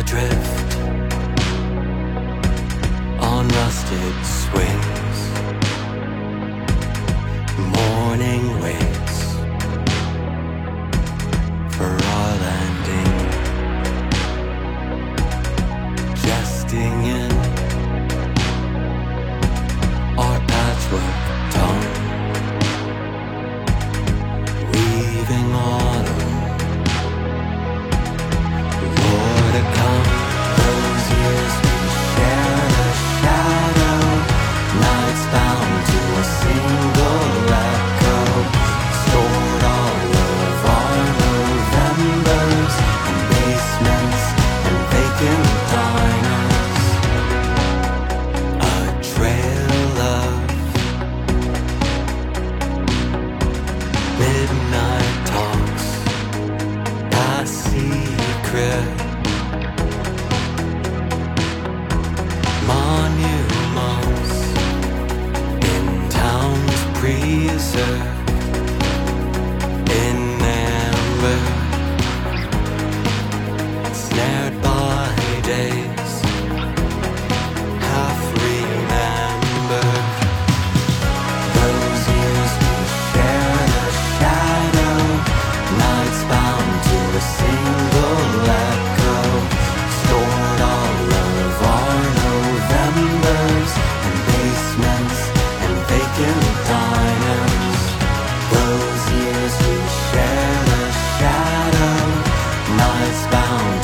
adrift on rusted swings. Morning waits for our landing, jesting in our patchwork tongue, weaving autumn. More to come, those years we shared a shadow, nights bound to a single echo, stored all of our Novembers in basements and vacant diners. A trail of midnight talks, past secret monuments in towns preserved in amber, snared by days half remembered. Those years we shared a shadow, nights bound to a single echo, stored all of our Novembers in basements and vacant diners. Those years we shared a shadow, nights bound